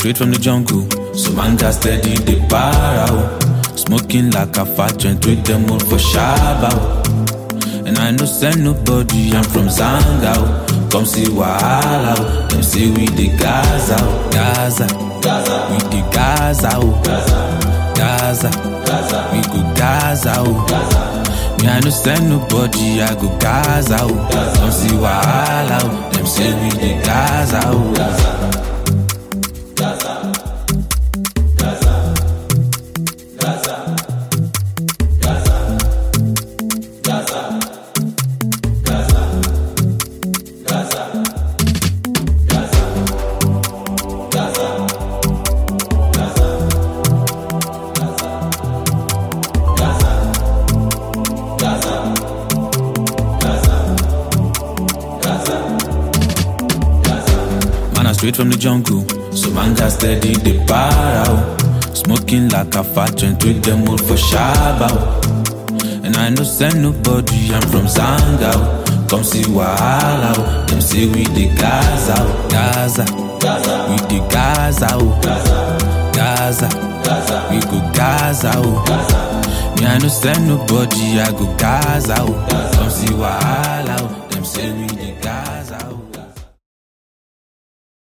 straight from the jungle, so man got steady the para. Smoking like a fat joint with the mood for Shabba. And I no send nobody, I'm from Zanga. Come see Wahala, them say we the Gaza, Gaza, we the Gaza, Gaza, we go Gaza, me I no send nobody, I go Gaza, come see Wahala, them say we the Gaza, straight from the jungle, so man got steady the para. Smoking like a fat joint with the mood for Shabba. And I no send nobody, I'm from Zanga. Come see Wahala, them say we the Gaza, Gaza, we the Gaza, Gaza, we go Gaza, me I no send nobody, I go Gaza, come see Wahala, them say we the Gaza.